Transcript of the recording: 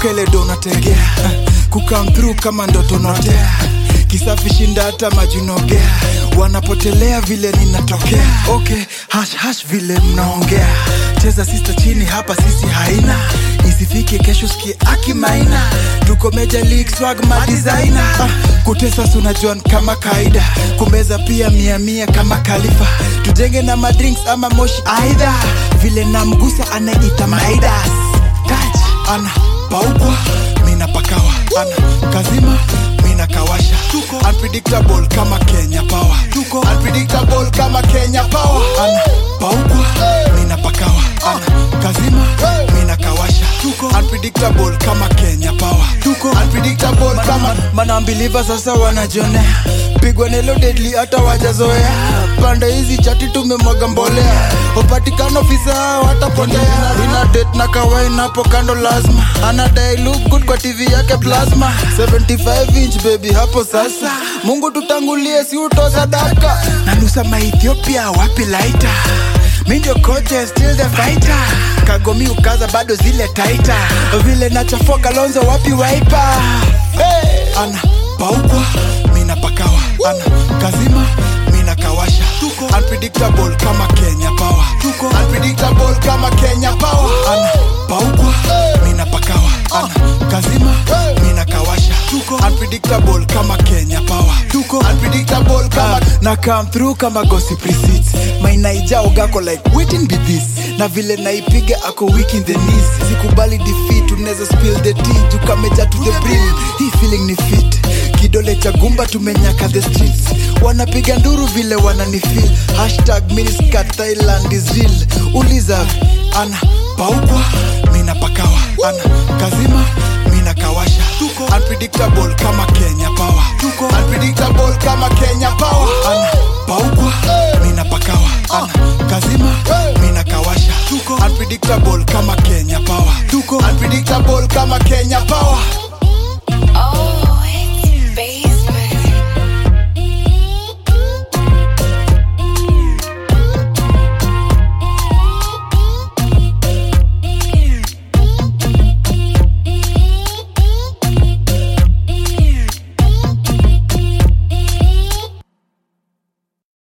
kumbuka ile do unategea, kukam through kama ndoto notea, kisafi shinda hata majinogea, wanapotelea vile ninatokea. Okay, hash hash vile mnaongea, cheza sister chini hapa sisi haina, isifike kesho sikie akimaina, tuko Major League swag ma designer. Kutesa sunajuan kama kaida, kumeza pia mia kama Khalifa, tujenge na madrinks ama moshi aidha, vile na mgusa anaita Maidas. Touch, ana paukwa, mina pakawa, ana kazima, mina kawasha, tuko unpredictable kama Kenya Power, tuko unpredictable kama Kenya Power, ana paukwa, mina pakawa, ana kazima, mina kawasha, tuko unpredictable kama Kenya Power, tuko unpredictable kama manambelievers sasa wanajionea, pigwa nelo deadly hata wajazoea, pande hizi chati tumemwaga mbolea, upatikano ofisa watapotea, ina date na kawaii napo kando lazima, anadai look good kwa TV yake plasma, 75 inch baby hapo sasa, Mungu tutangulie si uto sadaka, nanusa ma Ethiopia wapi laita, mi ndio coach still the fighter, kagomi ukaza bado zile taita, vile nachafoka Lonzo wapi wiper. Hey! Ana paukwa, mina pakawa, ana kazima, mina kawasha, tuko unpredictable kama Kenya Power, tuko unpredictable kama Kenya Power, ana paukwa, mina pakawa, ana kazima, mina kawasha, tuko unpredictable kama Kenya Power, tuko unpredictable kama na come through kama gossip receipts, my naija ogako like waiting be this, na vile naipiga ako weak in the knees, sikubali defeat, unaweza spill the tea, jukameja to the brim, hii feeling ni fit, kidole cha gumba tumenyaka the streets, wanapiga nduru vile wananifeel, hashtag miniskirt Thailand is real, uliza ana paukwa, mina pakawa, ana kazima, mina kawasha, tuko unpredictable kama Kenya Power, tuko unpredictable kama Kenya Power, ana paukwa, mina pakawa, ana kazima, mina kawasha, tuko unpredictable kama Kenya Power, tuko unpredictable kama Kenya Power.